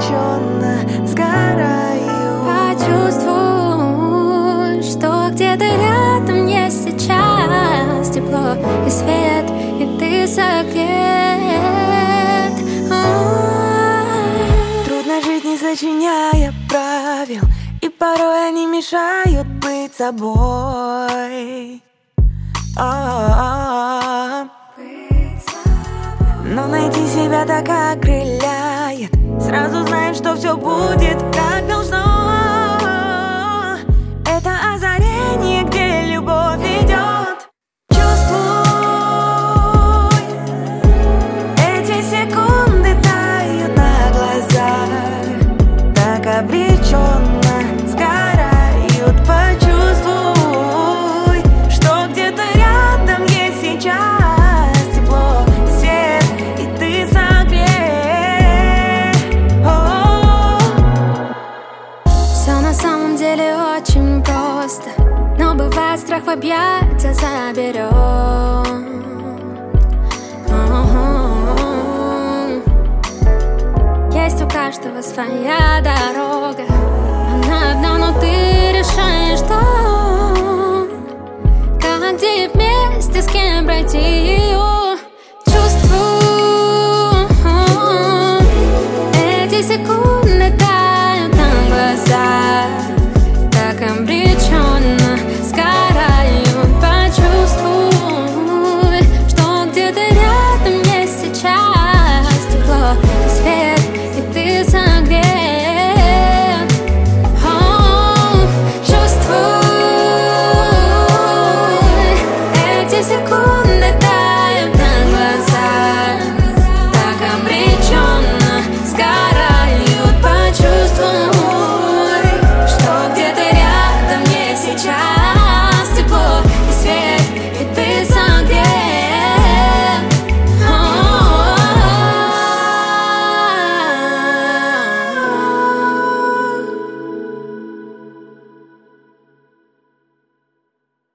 обреченно сгораю. Почувствуй, что где-то рядом есть сейчас тепло и свет, и ты согрет. Трудно жить, не сочиняя правил, и порой они мешают быть собой. Но найти себя так окрыляет. Сразу знаешь, что все будет как должно. Это озарение, где любовь идет. Чувствуй, эти секунды тают на глазах, так обреченно сгорают. Почувствуй, что где-то рядом есть сейчас тепло и свет, и ты согрей. Все на самом деле очень просто, но бывает страх в объятия заберет. Есть у каждого своя дорога, она одна, но ты решаешь, что